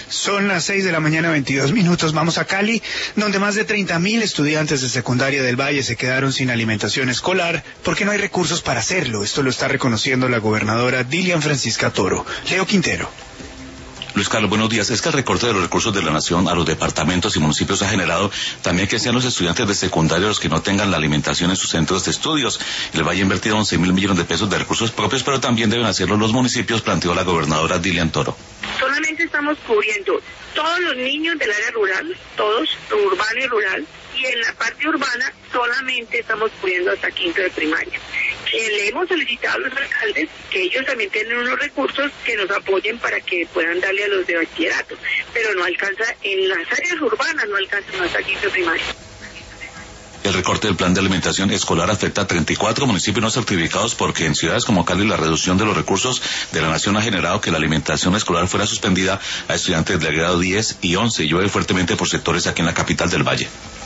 Son las 6 de la mañana, 22 minutos. Vamos a Cali, donde más de 30.000 estudiantes de secundaria del Valle se quedaron sin alimentación escolar porque no hay recursos para hacerlo. Esto lo está reconociendo la gobernadora Dilian Francisca Toro. Leo Quintero. Luis Carlos, buenos días. Es que el recorte de los recursos de la Nación a los departamentos y municipios ha generado también que sean los estudiantes de secundaria los que no tengan la alimentación en sus centros de estudios. El Valle ha invertido 11.000 millones de pesos de recursos propios, pero también deben hacerlo los municipios, planteó la gobernadora Dilian Toro. Solamente estamos cubriendo todos los niños del área rural, todos, urbano y rural, y en la parte urbana solamente estamos cubriendo hasta quinto de primaria. Le hemos solicitado a los alcaldes que ellos también tienen unos recursos que nos apoyen para que puedan darle a los de bachillerato, pero no alcanza, en las áreas urbanas no alcanzan hasta quinto de primaria. El recorte del plan de alimentación escolar afecta a 34 municipios no certificados porque en ciudades como Cali la reducción de los recursos de la Nación ha generado que la alimentación escolar fuera suspendida a estudiantes del grado 10 y 11 y llueve fuertemente por sectores aquí en la capital del Valle.